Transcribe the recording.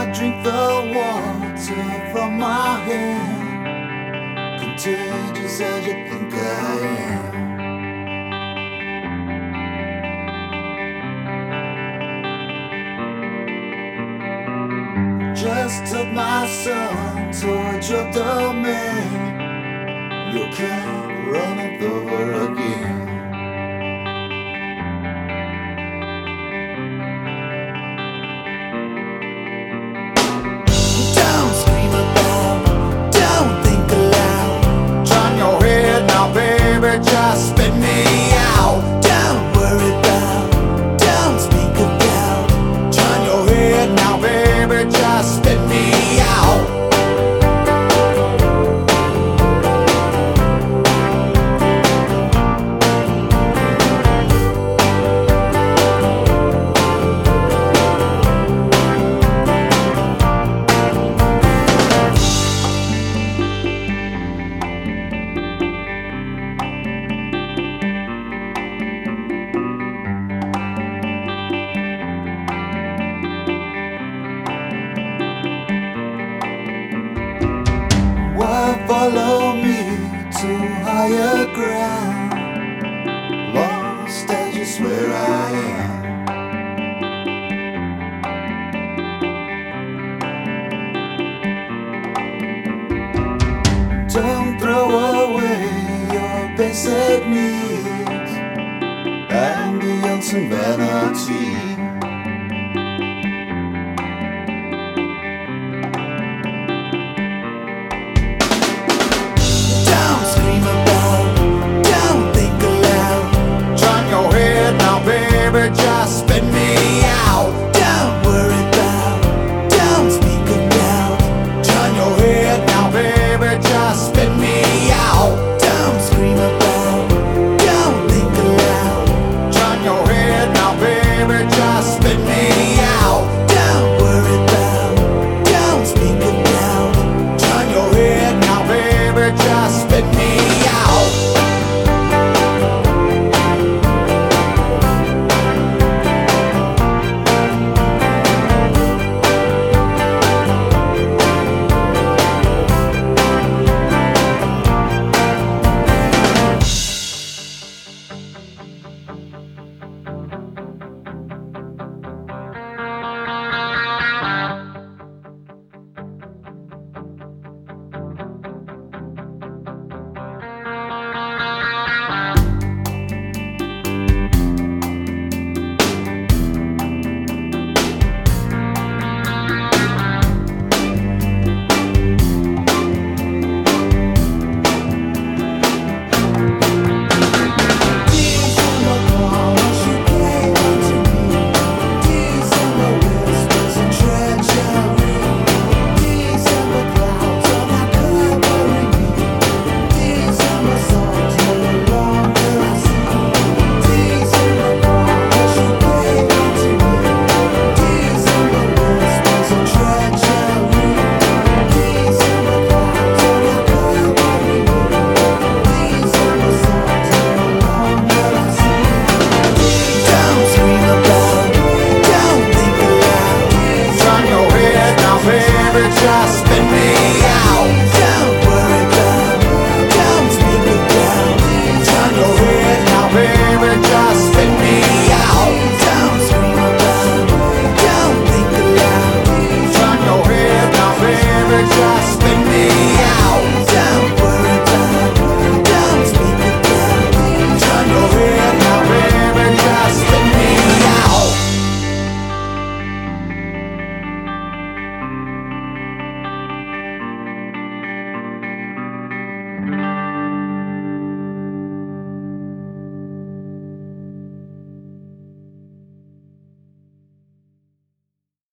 drink the water from my hand, contagious as you think I am. Just took my son towards your domain. You can't run it over again. Don't scream about, don't think aloud. Turn your head now, baby, just spit me out. Don't worry about, don't speak about. Turn your head now, baby, just spit me out. Why follow me to higher ground? Lost as you swear I am. Don't throw away your basic needs and beyond some vanity.